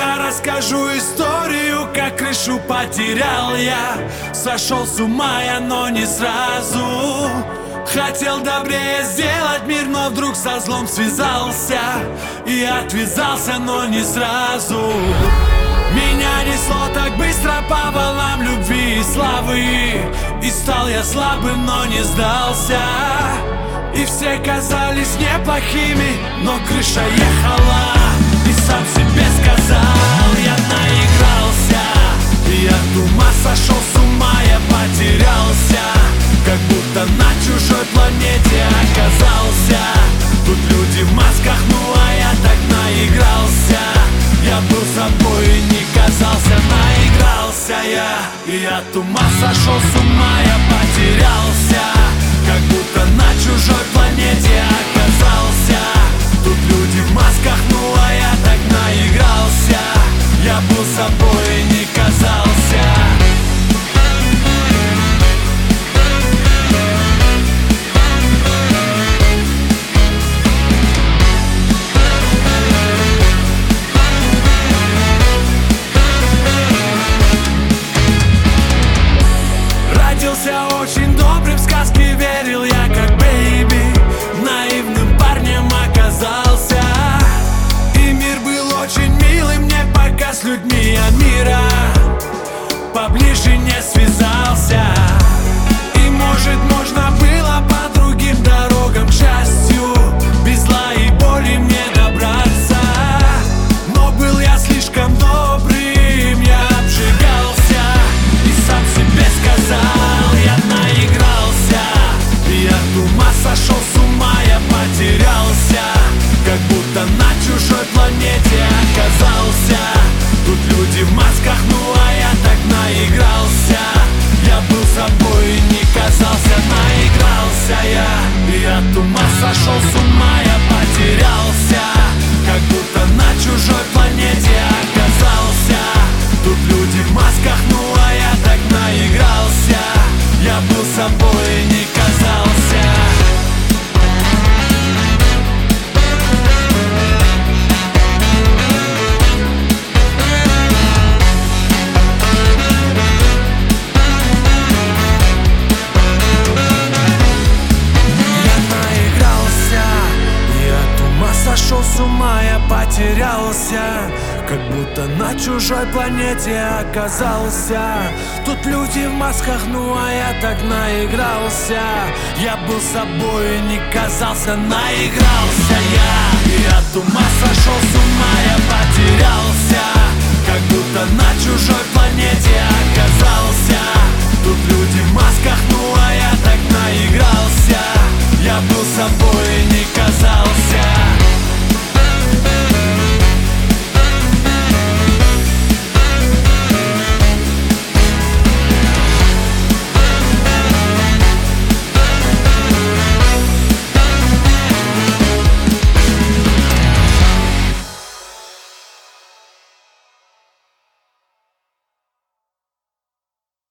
Я расскажу историю, как крышу потерял я. Сошел с ума я, но не сразу. Хотел добрее сделать мир, но вдруг со злом связался и отвязался, но не сразу. Меня несло так быстро по волнам любви и славы, и стал я слабым, но не сдался. И все казались неплохими, но крыша ехала. И сам себе сказал, я наигрался, и от ума сошел с ума, я потерялся, как будто на чужой планете оказался. Тут люди в масках, ну а я так наигрался. Я был собой и не казался, наигрался я. И от ума сошел с ума, я потерялся, как будто на чужой планете оказался. Тут люди в масках, ну а я так наигрался. Я был собой и не казался. Родился очень добрым, в сказки верил я как бэйби. Наивным парнем оказался, и мир был очень милый мне, пока с людьми я мира поближе не связался. И может можно было по другим дорогам к счастью, без зла и боли мне добраться. Но был я слишком добрым, я обжигался, и сам себе сказал, я наигрался. И от ума сошел с ума, я потерялся, как будто на чужой планете оказался. Тут люди в масках, ну а я так наигрался. Я был собой и не казался, наигрался я. И от ума сошел с ума, я потерялся, как будто на чужой планете оказался. Тут люди в масках, ну а я так наигрался. Я был собой и не казался. Сошел с ума, я потерялся, как будто на чужой планете оказался. Тут люди в масках, ну а я так наигрался. Я был собой и не казался, наигрался я. И от ума сошел с ума, я потерялся, как будто на чужой планете оказался. Тут люди в масках, ну а я так наигрался.